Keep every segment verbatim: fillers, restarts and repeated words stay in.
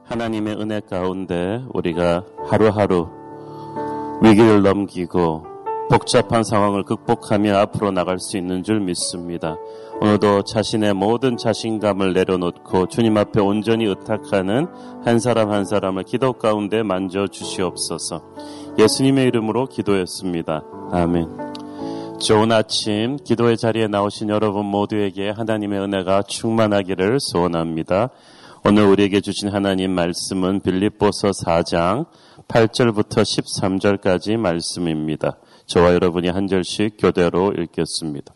하나님의 은혜 가운데 우리가 하루하루 위기를 넘기고 복잡한 상황을 극복하며 앞으로 나갈 수 있는 줄 믿습니다. 오늘도 자신의 모든 자신감을 내려놓고 주님 앞에 온전히 의탁하는 한 사람 한 사람을 기도 가운데 만져주시옵소서. 예수님의 이름으로 기도했습니다. 아멘. 좋은 아침, 기도의 자리에 나오신 여러분 모두에게 하나님의 은혜가 충만하기를 소원합니다. 오늘 우리에게 주신 하나님 말씀은 빌립보서 사 장 팔 절부터 십삼 절까지 말씀입니다. 저와 여러분이 한 절씩 교대로 읽겠습니다.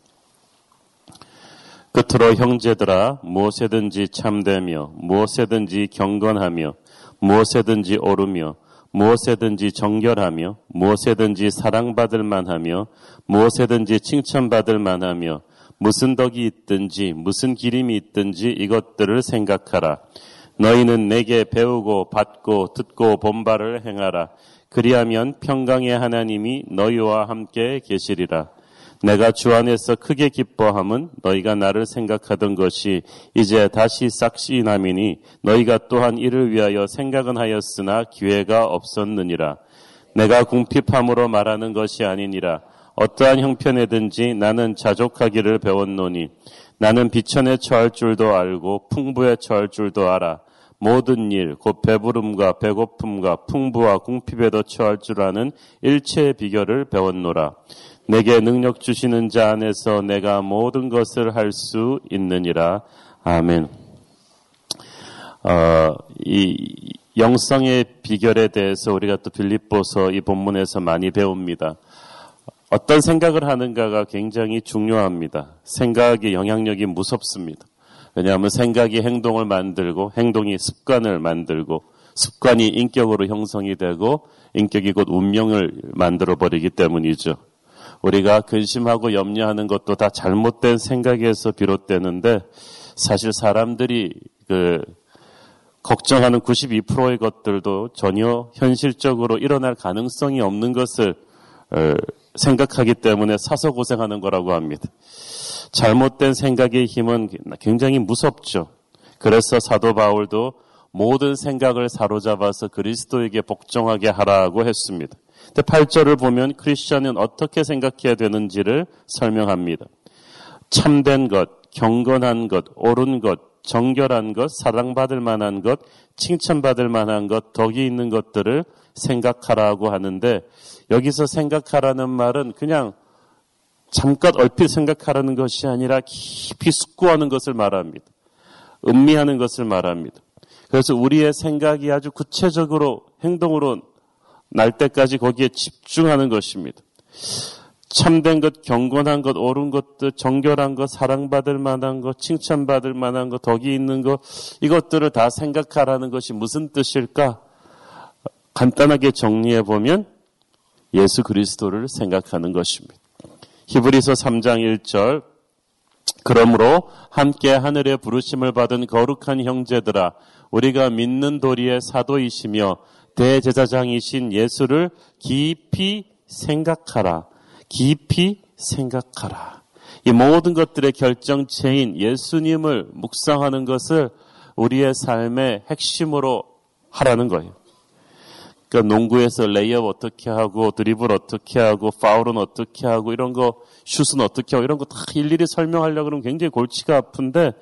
끝으로 형제들아, 무엇에든지 참되며 무엇에든지 경건하며 무엇에든지 옳으며 무엇에든지 정결하며 무엇에든지 사랑받을 만하며 무엇에든지 칭찬받을 만하며 무슨 덕이 있든지 무슨 기림이 있든지 이것들을 생각하라. 너희는 내게 배우고 받고 듣고 본 바를 행하라. 그리하면 평강의 하나님이 너희와 함께 계시리라. 내가 주 안에서 크게 기뻐함은 너희가 나를 생각하던 것이 이제 다시 싹시 남이니 너희가 또한 이를 위하여 생각은 하였으나 기회가 없었느니라. 내가 궁핍함으로 말하는 것이 아니니라. 어떠한 형편에든지 나는 자족하기를 배웠노니 나는 비천에 처할 줄도 알고 풍부에 처할 줄도 알아. 모든 일, 곧 배부름과 배고픔과 풍부와 궁핍에도 처할 줄 아는 일체의 비결을 배웠노라. 내게 능력 주시는 자 안에서 내가 모든 것을 할 수 있느니라. 아멘. 어, 이 영성의 비결에 대해서 우리가 또 빌립보서 이 본문에서 많이 배웁니다. 어떤 생각을 하는가가 굉장히 중요합니다. 생각의 영향력이 무섭습니다. 왜냐하면 생각이 행동을 만들고 행동이 습관을 만들고 습관이 인격으로 형성이 되고 인격이 곧 운명을 만들어버리기 때문이죠. 우리가 근심하고 염려하는 것도 다 잘못된 생각에서 비롯되는데 사실 사람들이 그 걱정하는 구십이 퍼센트의 것들도 전혀 현실적으로 일어날 가능성이 없는 것을 생각하기 때문에 사서 고생하는 거라고 합니다. 잘못된 생각의 힘은 굉장히 무섭죠. 그래서 사도 바울도 모든 생각을 사로잡아서 그리스도에게 복종하게 하라고 했습니다. 근데 팔 절을 보면 크리스천은 어떻게 생각해야 되는지를 설명합니다. 참된 것, 경건한 것, 옳은 것, 정결한 것, 사랑받을 만한 것, 칭찬받을 만한 것, 덕이 있는 것들을 생각하라고 하는데 여기서 생각하라는 말은 그냥 잠깐 얼핏 생각하라는 것이 아니라 깊이 숙고하는 것을 말합니다. 음미하는 것을 말합니다. 그래서 우리의 생각이 아주 구체적으로 행동으로 날 때까지 거기에 집중하는 것입니다. 참된 것, 경건한 것, 옳은 것들, 정결한 것, 사랑받을 만한 것, 칭찬받을 만한 것, 덕이 있는 것, 이것들을 다 생각하라는 것이 무슨 뜻일까? 간단하게 정리해보면 예수 그리스도를 생각하는 것입니다. 히브리서 삼 장 일 절 그러므로 함께 하늘의 부르심을 받은 거룩한 형제들아 우리가 믿는 도리의 사도이시며 대제사장이신 예수를 깊이 생각하라. 깊이 생각하라. 이 모든 것들의 결정체인 예수님을 묵상하는 것을 우리의 삶의 핵심으로 하라는 거예요. 그러니까 농구에서 레이업 어떻게 하고 드리블 어떻게 하고 파울은 어떻게 하고 이런 거 슛은 어떻게 하고 이런 거 다 일일이 설명하려고 그러면 굉장히 골치가 아픈데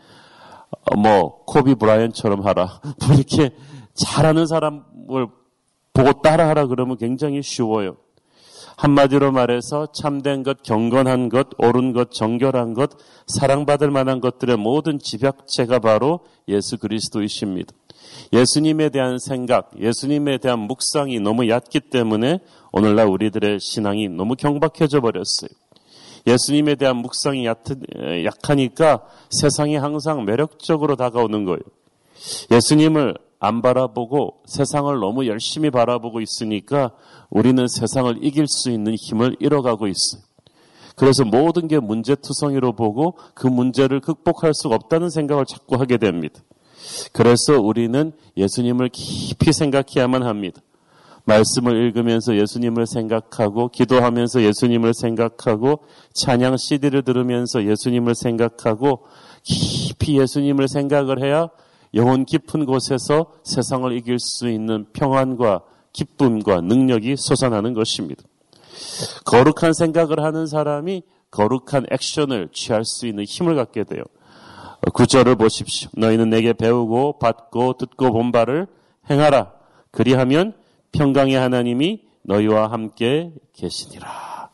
뭐 코비 브라이언처럼 하라 뭐 이렇게 잘하는 사람을 보고 따라하라 그러면 굉장히 쉬워요. 한마디로 말해서 참된 것, 경건한 것, 옳은 것, 정결한 것, 사랑받을 만한 것들의 모든 집약체가 바로 예수 그리스도이십니다. 예수님에 대한 생각, 예수님에 대한 묵상이 너무 얕기 때문에 오늘날 우리들의 신앙이 너무 경박해져 버렸어요. 예수님에 대한 묵상이 얕, 약하니까 세상이 항상 매력적으로 다가오는 거예요. 예수님을 안 바라보고 세상을 너무 열심히 바라보고 있으니까 우리는 세상을 이길 수 있는 힘을 잃어가고 있어요. 그래서 모든 게 문제투성이로 보고 그 문제를 극복할 수가 없다는 생각을 자꾸 하게 됩니다. 그래서 우리는 예수님을 깊이 생각해야만 합니다. 말씀을 읽으면서 예수님을 생각하고 기도하면서 예수님을 생각하고 찬양 씨디를 들으면서 예수님을 생각하고 깊이 예수님을 생각을 해야 영혼 깊은 곳에서 세상을 이길 수 있는 평안과 기쁨과 능력이 솟아나는 것입니다. 거룩한 생각을 하는 사람이 거룩한 액션을 취할 수 있는 힘을 갖게 돼요. 구절을 보십시오. 너희는 내게 배우고 받고 듣고 본 바를 행하라. 그리하면 평강의 하나님이 너희와 함께 계시니라.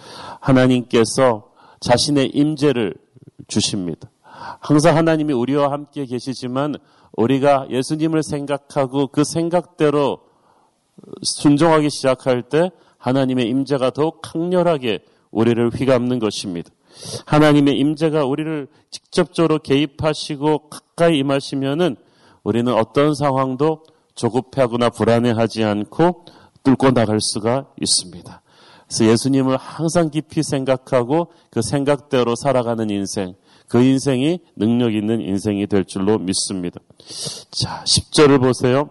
하나님께서 자신의 임재를 주십니다. 항상 하나님이 우리와 함께 계시지만 우리가 예수님을 생각하고 그 생각대로 순종하기 시작할 때 하나님의 임재가 더욱 강렬하게 우리를 휘감는 것입니다. 하나님의 임재가 우리를 직접적으로 개입하시고 가까이 임하시면은 우리는 어떤 상황도 조급해하거나 불안해하지 않고 뚫고 나갈 수가 있습니다. 그래서 예수님을 항상 깊이 생각하고 그 생각대로 살아가는 인생, 그 인생이 능력 있는 인생이 될 줄로 믿습니다. 자, 십 절을 보세요.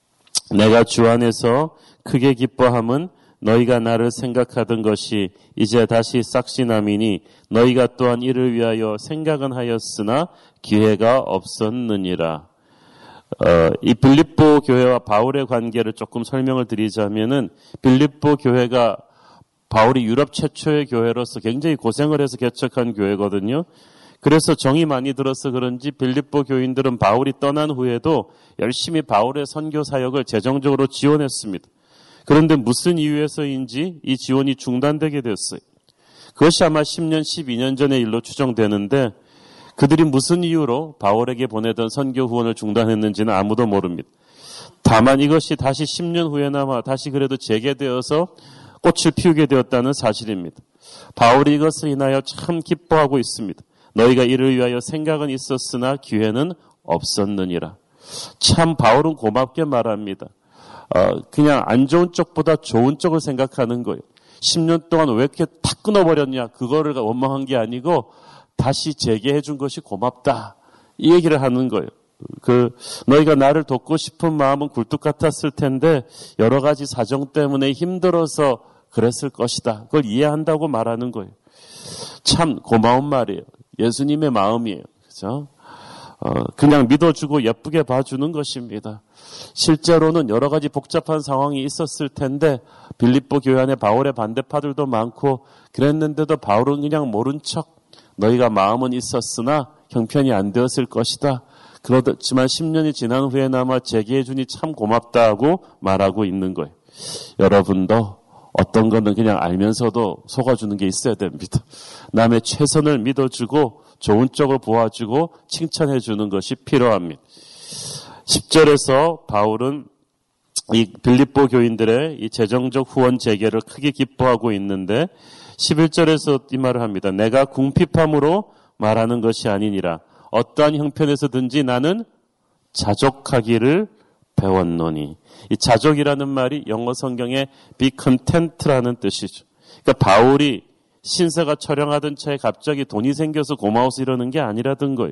내가 주 안에서 크게 기뻐함은 너희가 나를 생각하던 것이 이제 다시 싹시나미니 너희가 또한 이를 위하여 생각은 하였으나 기회가 없었느니라. 어, 이 빌립보 교회와 바울의 관계를 조금 설명을 드리자면은 빌립보 교회가 바울이 유럽 최초의 교회로서 굉장히 고생을 해서 개척한 교회거든요. 그래서 정이 많이 들어서 그런지 빌립보 교인들은 바울이 떠난 후에도 열심히 바울의 선교 사역을 재정적으로 지원했습니다. 그런데 무슨 이유에서인지 이 지원이 중단되게 됐어요. 그것이 아마 십 년, 십이 년 전의 일로 추정되는데 그들이 무슨 이유로 바울에게 보내던 선교 후원을 중단했는지는 아무도 모릅니다. 다만 이것이 다시 십 년 후에나마 다시 그래도 재개되어서 꽃을 피우게 되었다는 사실입니다. 바울이 이것을 인하여 참 기뻐하고 있습니다. 너희가 이를 위하여 생각은 있었으나 기회는 없었느니라. 참 바울은 고맙게 말합니다. 어, 그냥 안 좋은 쪽보다 좋은 쪽을 생각하는 거예요. 십 년 동안 왜 이렇게 탁 끊어버렸냐. 그거를 원망한 게 아니고 다시 재개해 준 것이 고맙다. 이 얘기를 하는 거예요. 그 너희가 나를 돕고 싶은 마음은 굴뚝 같았을 텐데 여러 가지 사정 때문에 힘들어서 그랬을 것이다. 그걸 이해한다고 말하는 거예요. 참 고마운 말이에요. 예수님의 마음이에요. 그죠? 어, 그냥 믿어주고 예쁘게 봐주는 것입니다. 실제로는 여러 가지 복잡한 상황이 있었을 텐데 빌립보 교회 안에 바울의 반대파들도 많고 그랬는데도 바울은 그냥 모른 척 너희가 마음은 있었으나 형편이 안 되었을 것이다. 그렇지만 십 년이 지난 후에나마 재개해 주니 참 고맙다고 말하고 있는 거예요. 여러분도 어떤 거는 그냥 알면서도 속아주는 게 있어야 됩니다. 남의 최선을 믿어주고 좋은 쪽을 보아주고 칭찬해 주는 것이 필요합니다. 십 절에서 바울은 이 빌립보 교인들의 이 재정적 후원 재개를 크게 기뻐하고 있는데 십일 절에서 이 말을 합니다. 내가 궁핍함으로 말하는 것이 아니니라. 어떠한 형편에서든지 나는 자족하기를 배웠노니. 이 자족이라는 말이 영어 성경에 be content라는 뜻이죠. 그러니까 바울이 신세가 처량하던 차에 갑자기 돈이 생겨서 고마워서 이러는 게 아니라던 거예요.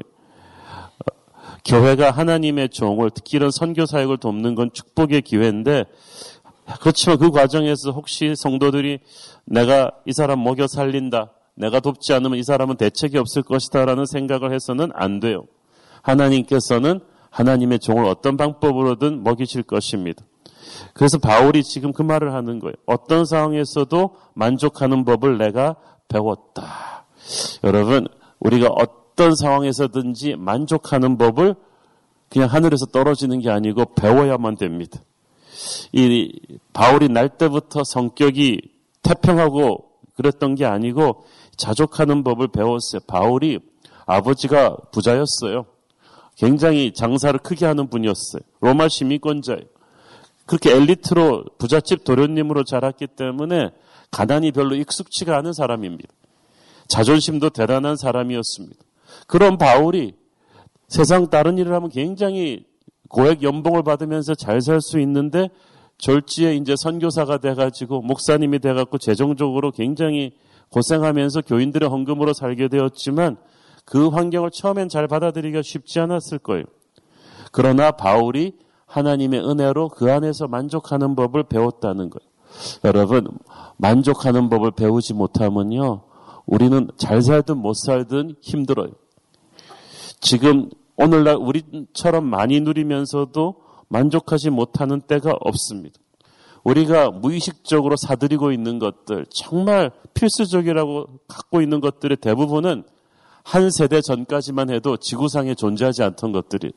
교회가 하나님의 종을 특히 이런 선교 사역을 돕는 건 축복의 기회인데 그렇지만 그 과정에서 혹시 성도들이 내가 이 사람 먹여 살린다. 내가 돕지 않으면 이 사람은 대책이 없을 것이다 라는 생각을 해서는 안 돼요. 하나님께서는 하나님의 종을 어떤 방법으로든 먹이실 것입니다. 그래서 바울이 지금 그 말을 하는 거예요. 어떤 상황에서도 만족하는 법을 내가 배웠다. 여러분, 우리가 어떤 상황에서든지 만족하는 법을 그냥 하늘에서 떨어지는 게 아니고 배워야만 됩니다. 이 바울이 날 때부터 성격이 태평하고 그랬던 게 아니고 자족하는 법을 배웠어요. 바울이 아버지가 부자였어요. 굉장히 장사를 크게 하는 분이었어요. 로마 시민권자예요. 그렇게 엘리트로 부잣집 도련님으로 자랐기 때문에 가난이 별로 익숙치가 않은 사람입니다. 자존심도 대단한 사람이었습니다. 그런 바울이 세상 다른 일을 하면 굉장히 고액 연봉을 받으면서 잘 살 수 있는데 졸지에 이제 선교사가 돼가지고 목사님이 돼갖고 재정적으로 굉장히 고생하면서 교인들의 헌금으로 살게 되었지만 그 환경을 처음엔 잘 받아들이기가 쉽지 않았을 거예요. 그러나 바울이 하나님의 은혜로 그 안에서 만족하는 법을 배웠다는 거예요. 여러분, 만족하는 법을 배우지 못하면요, 우리는 잘 살든 못 살든 힘들어요. 지금 오늘날 우리처럼 많이 누리면서도 만족하지 못하는 때가 없습니다. 우리가 무의식적으로 사들이고 있는 것들, 정말 필수적이라고 갖고 있는 것들의 대부분은 한 세대 전까지만 해도 지구상에 존재하지 않던 것들이,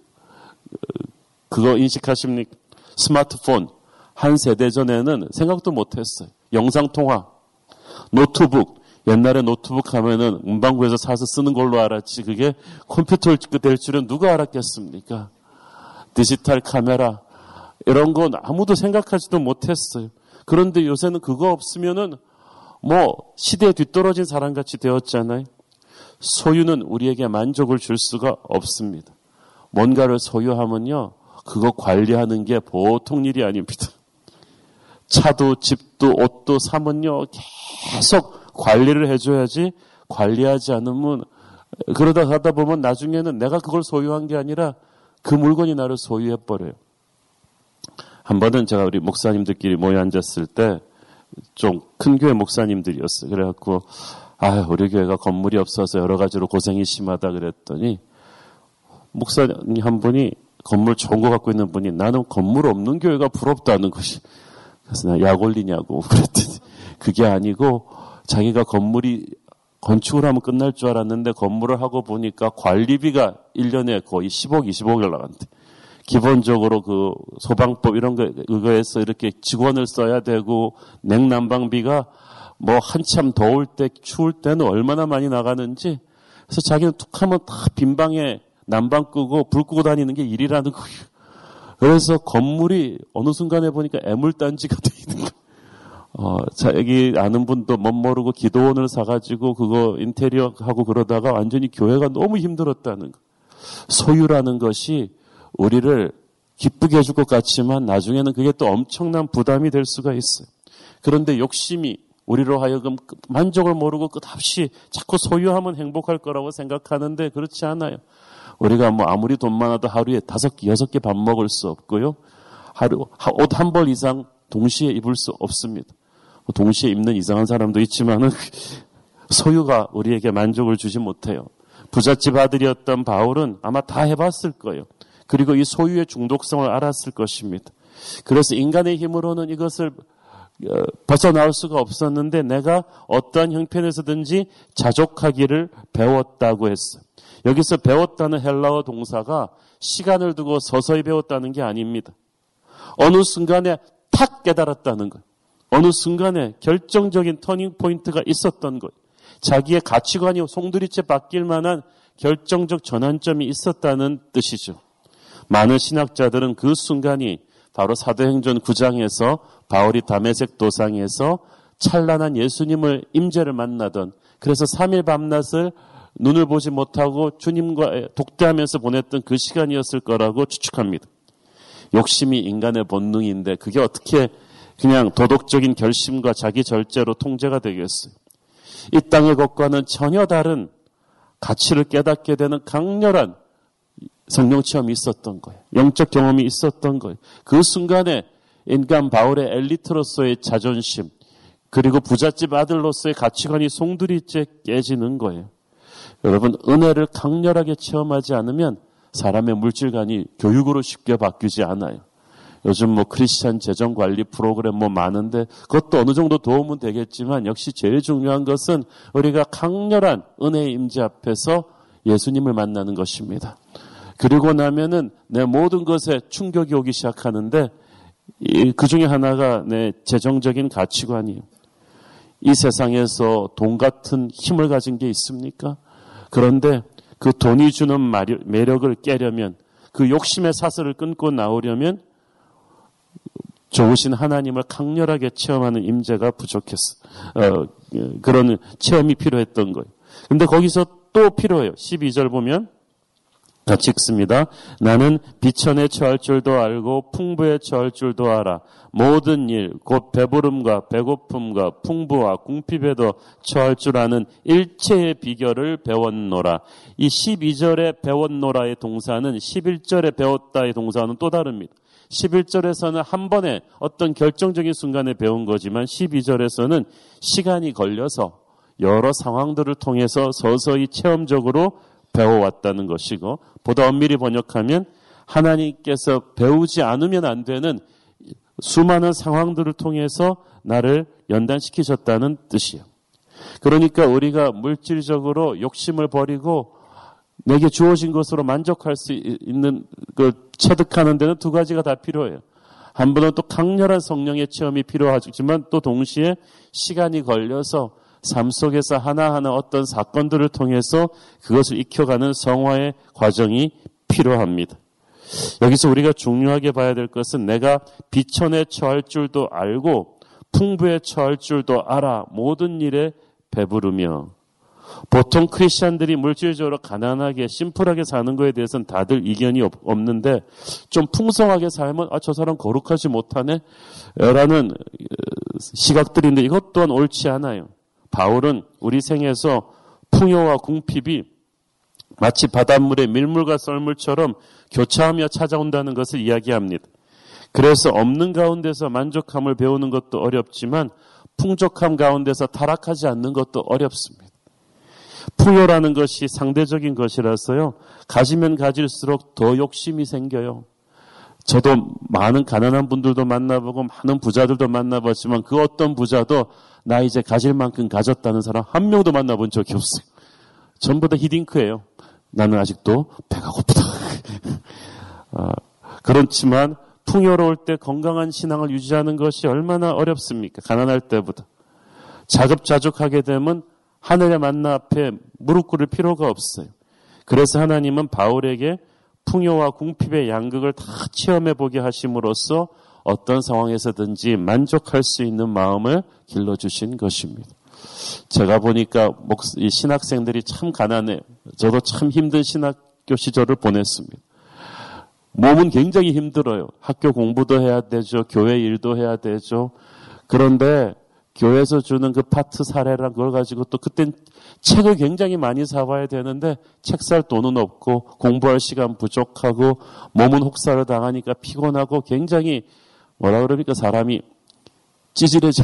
그거 인식하십니까? 스마트폰, 한 세대 전에는 생각도 못했어요. 영상통화, 노트북, 옛날에 노트북 하면은 문방구에서 사서 쓰는 걸로 알았지 그게 컴퓨터를 될 줄은 누가 알았겠습니까? 디지털 카메라, 이런 건 아무도 생각하지도 못했어요. 그런데 요새는 그거 없으면은 뭐 시대에 뒤떨어진 사람같이 되었잖아요. 소유는 우리에게 만족을 줄 수가 없습니다. 뭔가를 소유하면요, 그거 관리하는 게 보통 일이 아닙니다. 차도 집도 옷도 사면요, 계속 관리를 해줘야지, 관리하지 않으면, 그러다 가다 보면 나중에는 내가 그걸 소유한 게 아니라 그 물건이 나를 소유해버려요. 한 번은 제가 우리 목사님들끼리 모여 앉았을 때 좀 큰 교회 목사님들이었어요. 그래갖고 아, 우리 교회가 건물이 없어서 여러 가지로 고생이 심하다 그랬더니 목사님 한 분이, 건물 좋은 거 갖고 있는 분이, 나는 건물 없는 교회가 부럽다는 것이. 그래서 나 약 올리냐고 그랬더니 그게 아니고 자기가 건물이 건축을 하면 끝날 줄 알았는데 건물을 하고 보니까 관리비가 일 년에 거의 십억, 이십억을 나간대. 기본적으로 그 소방법 이런 거, 그거에서 이렇게 직원을 써야 되고 냉난방비가 뭐 한참 더울 때, 추울 때는 얼마나 많이 나가는지. 그래서 자기는 툭 하면 다 빈방에 난방 끄고 불 끄고 다니는 게 일이라는 거예요. 그래서 건물이 어느 순간에 보니까 애물단지가 돼 있는 거예요. 어, 자기 아는 분도 못 모르고 기도원을 사가지고 그거 인테리어 하고 그러다가 완전히 교회가 너무 힘들었다는 거. 소유라는 것이 우리를 기쁘게 해줄 것 같지만 나중에는 그게 또 엄청난 부담이 될 수가 있어요. 그런데 욕심이 우리로 하여금 만족을 모르고 끝없이 자꾸 소유하면 행복할 거라고 생각하는데 그렇지 않아요. 우리가 뭐 아무리 돈 많아도 하루에 다섯 개, 여섯 개 밥 먹을 수 없고요. 하루, 옷 한 벌 이상 동시에 입을 수 없습니다. 동시에 입는 이상한 사람도 있지만은 소유가 우리에게 만족을 주지 못해요. 부잣집 아들이었던 바울은 아마 다 해봤을 거예요. 그리고 이 소유의 중독성을 알았을 것입니다. 그래서 인간의 힘으로는 이것을 벗어나올 수가 없었는데 내가 어떠한 형편에서든지 자족하기를 배웠다고 했어요. 여기서 배웠다는 헬라어 동사가 시간을 두고 서서히 배웠다는 게 아닙니다. 어느 순간에 탁 깨달았다는 거예요. 어느 순간에 결정적인 터닝 포인트가 있었던 거예요. 자기의 가치관이 송두리째 바뀔 만한 결정적 전환점이 있었다는 뜻이죠. 많은 신학자들은 그 순간이 바로 사도행전 구 장에서 바울이 다메섹 도상에서 찬란한 예수님을 임재를 만나던, 그래서 삼 일 밤낮을 눈을 보지 못하고 주님과 독대하면서 보냈던 그 시간이었을 거라고 추측합니다. 욕심이 인간의 본능인데 그게 어떻게 그냥 도덕적인 결심과 자기 절제로 통제가 되겠어요. 이 땅의 것과는 전혀 다른 가치를 깨닫게 되는 강렬한 성령 체험이 있었던 거예요. 영적 경험이 있었던 거예요. 그 순간에 인간 바울의 엘리트로서의 자존심, 그리고 부잣집 아들로서의 가치관이 송두리째 깨지는 거예요. 여러분, 은혜를 강렬하게 체험하지 않으면 사람의 물질관이 교육으로 쉽게 바뀌지 않아요. 요즘 뭐 크리스찬 재정관리 프로그램 뭐 많은데 그것도 어느 정도 도움은 되겠지만 역시 제일 중요한 것은 우리가 강렬한 은혜의 임재 앞에서 예수님을 만나는 것입니다. 그리고 나면은 내 모든 것에 충격이 오기 시작하는데 그 중에 하나가 내 재정적인 가치관이에요. 이 세상에서 돈 같은 힘을 가진 게 있습니까? 그런데 그 돈이 주는 매력을 깨려면, 그 욕심의 사슬을 끊고 나오려면 좋으신 하나님을 강렬하게 체험하는 임재가 부족했어. 어, 그런 체험이 필요했던 거예요. 근데 거기서 또 필요해요. 십이 절 보면 같이 읽습니다. 나는 비천에 처할 줄도 알고 풍부에 처할 줄도 알아. 모든 일, 곧 배부름과 배고픔과 풍부와 궁핍에도 처할 줄 아는 일체의 비결을 배웠노라. 이 십이 절에 배웠노라의 동사는 십일 절에 배웠다의 동사는 또 다릅니다. 십일 절에서는 한 번에 어떤 결정적인 순간에 배운 거지만 십이 절에서는 시간이 걸려서 여러 상황들을 통해서 서서히 체험적으로 배워왔다는 것이고, 보다 엄밀히 번역하면 하나님께서 배우지 않으면 안 되는 수많은 상황들을 통해서 나를 연단시키셨다는 뜻이에요. 그러니까 우리가 물질적으로 욕심을 버리고 내게 주어진 것으로 만족할 수 있는 그 체득하는 데는 두 가지가 다 필요해요. 한 번은 또 강렬한 성령의 체험이 필요하지만 또 동시에 시간이 걸려서 삶 속에서 하나하나 어떤 사건들을 통해서 그것을 익혀가는 성화의 과정이 필요합니다. 여기서 우리가 중요하게 봐야 될 것은 내가 비천에 처할 줄도 알고 풍부에 처할 줄도 알아 모든 일에 배부르며. 보통 크리스찬들이 물질적으로 가난하게 심플하게 사는 거에 대해서는 다들 이견이 없는데 좀 풍성하게 살면 아, 저 사람 거룩하지 못하네 라는 시각들인데 이것 또한 옳지 않아요. 바울은 우리 생에서 풍요와 궁핍이 마치 바닷물에 밀물과 썰물처럼 교차하며 찾아온다는 것을 이야기합니다. 그래서 없는 가운데서 만족함을 배우는 것도 어렵지만 풍족함 가운데서 타락하지 않는 것도 어렵습니다. 풍요라는 것이 상대적인 것이라서요. 가지면 가질수록 더 욕심이 생겨요. 저도 많은 가난한 분들도 만나보고 많은 부자들도 만나봤지만 그 어떤 부자도 나 이제 가질 만큼 가졌다는 사람 한 명도 만나본 적이 없어요. 전부 다 히딩크예요. 나는 아직도 배가 고프다. 아, 그렇지만 풍요로울 때 건강한 신앙을 유지하는 것이 얼마나 어렵습니까? 가난할 때보다. 자급자족하게 되면 하늘의 만나 앞에 무릎 꿇을 필요가 없어요. 그래서 하나님은 바울에게 풍요와 궁핍의 양극을 다 체험해 보게 하심으로써 어떤 상황에서든지 만족할 수 있는 마음을 길러주신 것입니다. 제가 보니까 이 신학생들이 참 가난해요. 저도 참 힘든 신학교 시절을 보냈습니다. 몸은 굉장히 힘들어요. 학교 공부도 해야 되죠. 교회 일도 해야 되죠. 그런데 교회에서 주는 그 파트 사례랑 그걸 가지고 또 그땐 책을 굉장히 많이 사와야 되는데 책 살 돈은 없고 공부할 시간 부족하고 몸은 혹사를 당하니까 피곤하고 굉장히 뭐라 그럽니까? 사람이 찌질해져.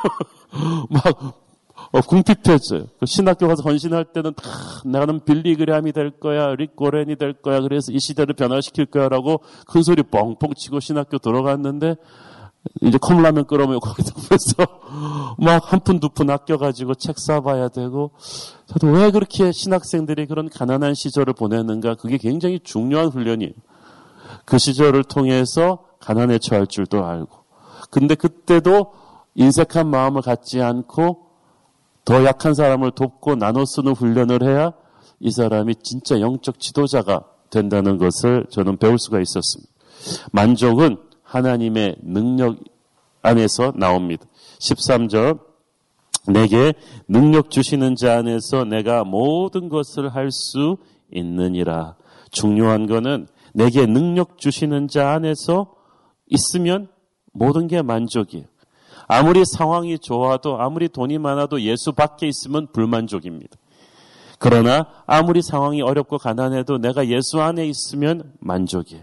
막 어, 궁핍해져요. 신학교 가서 헌신할 때는 다 나는 빌리 그레함이 될 거야, 릭 고렌이 될 거야. 그래서 이 시대를 변화시킬 거야라고 큰 소리 뻥뻥 치고 신학교 들어갔는데 이제 컵라면 끓여먹고 거기다 보면서 막 한 푼 두 푼 아껴가지고 책 사봐야 되고. 저도 왜 그렇게 신학생들이 그런 가난한 시절을 보냈는가? 그게 굉장히 중요한 훈련이에요. 그 시절을 통해서 가난에 처할 줄도 알고. 근데 그때도 인색한 마음을 갖지 않고 더 약한 사람을 돕고 나눠 쓰는 훈련을 해야 이 사람이 진짜 영적 지도자가 된다는 것을 저는 배울 수가 있었습니다. 만족은 하나님의 능력 안에서 나옵니다. 십삼 절 내게 능력 주시는 자 안에서 내가 모든 것을 할 수 있느니라. 중요한 거는 내게 능력 주시는 자 안에서 있으면 모든 게 만족이에요. 아무리 상황이 좋아도 아무리 돈이 많아도 예수 밖에 있으면 불만족입니다. 그러나 아무리 상황이 어렵고 가난해도 내가 예수 안에 있으면 만족이에요.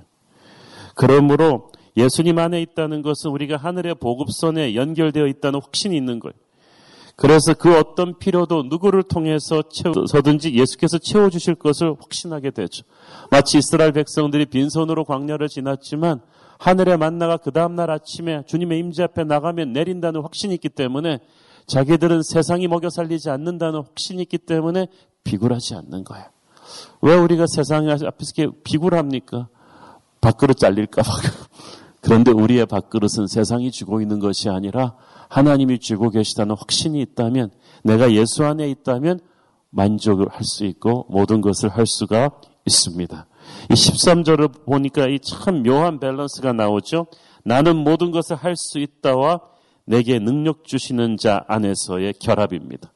그러므로 예수님 안에 있다는 것은 우리가 하늘의 보급선에 연결되어 있다는 확신이 있는 거예요. 그래서 그 어떤 필요도 누구를 통해서 채워서든지 예수께서 채워주실 것을 확신하게 되죠. 마치 이스라엘 백성들이 빈손으로 광야를 지났지만 하늘의 만나가 그 다음날 아침에 주님의 임재 앞에 나가면 내린다는 확신이 있기 때문에 자기들은 세상이 먹여 살리지 않는다는 확신이 있기 때문에 비굴하지 않는 거예요. 왜 우리가 세상 앞에서 이렇게 비굴합니까? 밥그릇 잘릴까 봐. 그런데 우리의 밥그릇은 세상이 쥐고 있는 것이 아니라 하나님이 쥐고 계시다는 확신이 있다면, 내가 예수 안에 있다면 만족을 할 수 있고 모든 것을 할 수가 있습니다. 이 십삼 절을 보니까 이 참 묘한 밸런스가 나오죠. 나는 모든 것을 할 수 있다와 내게 능력 주시는 자 안에서의 결합입니다.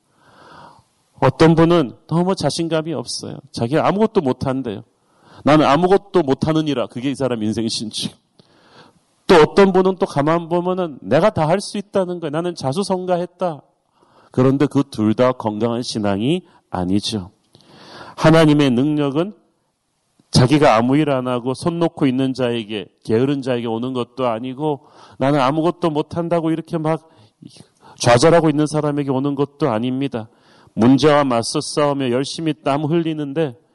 어떤 분은 너무 자신감이 없어요. 자기가 아무것도 못한대요. 나는 아무것도 못하느니라. 그게 이 사람 인생 신취. 또 어떤 분은 또 가만 보면은 내가 다 할 수 있다는 거예요. 나는 자수성가했다. 그런데 그 둘 다 건강한 신앙이 아니죠. 하나님의 능력은 자기가 아무 일 안 하고 손 놓고 있는 자에게, 게으른 자에게 오는 것도 아니고 나는 아무것도 못한다고 이렇게 막 좌절하고 있는 사람에게 오는 것도 아닙니다. 문제와 맞서 싸우며 열심히 땀 흘리는데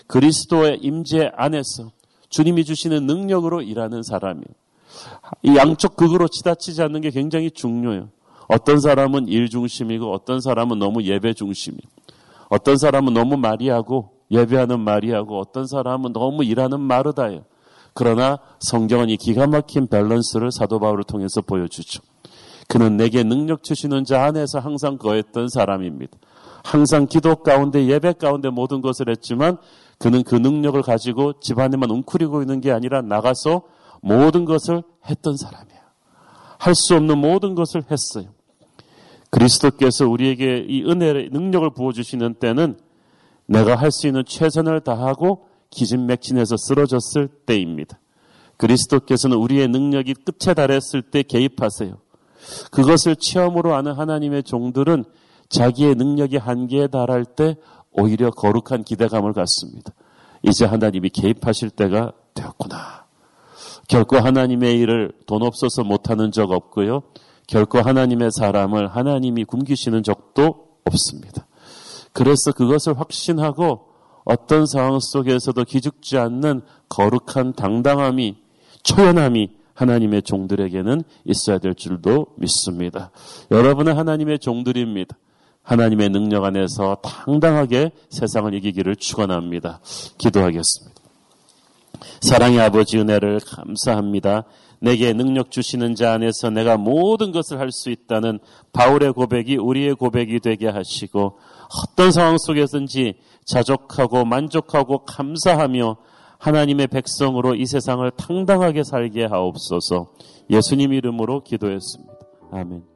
그리스도의 임재 안에서 주님이 주시는 능력으로 일하는 사람이에요. 이 양쪽 극으로 치닫히지 않는 게 굉장히 중요해요. 어떤 사람은 일 중심이고 어떤 사람은 너무 예배 중심이고 어떤 사람은 너무 마리아고 예배하는 마리아고 어떤 사람은 너무 일하는 마르다예요. 그러나 성경은 이 기가 막힌 밸런스를 사도 바울을 통해서 보여주죠. 그는 내게 능력 주시는 자 안에서 항상 거했던 사람입니다. 항상 기도 가운데 예배 가운데 모든 것을 했지만 그는 그 능력을 가지고 집안에만 웅크리고 있는 게 아니라 나가서 모든 것을 했던 사람이에요. 할 수 없는 모든 것을 했어요. 그리스도께서 우리에게 이 은혜의 능력을 부어주시는 때는 내가 할 수 있는 최선을 다하고 기진맥진해서 쓰러졌을 때입니다. 그리스도께서는 우리의 능력이 끝에 달했을 때 개입하세요. 그것을 체험으로 아는 하나님의 종들은 자기의 능력이 한계에 달할 때 오히려 거룩한 기대감을 갖습니다. 이제 하나님이 개입하실 때가 되었구나. 결코 하나님의 일을 돈 없어서 못하는 적 없고요. 결코 하나님의 사람을 하나님이 굶기시는 적도 없습니다. 그래서 그것을 확신하고 어떤 상황 속에서도 기죽지 않는 거룩한 당당함이, 초연함이 하나님의 종들에게는 있어야 될 줄도 믿습니다. 여러분은 하나님의 종들입니다. 하나님의 능력 안에서 당당하게 세상을 이기기를 축원합니다. 기도하겠습니다. 사랑의 아버지 은혜를 감사합니다. 내게 능력 주시는 자 안에서 내가 모든 것을 할 수 있다는 바울의 고백이 우리의 고백이 되게 하시고 어떤 상황 속에서든지 자족하고 만족하고 감사하며 하나님의 백성으로 이 세상을 당당하게 살게 하옵소서. 예수님 이름으로 기도했습니다. 아멘.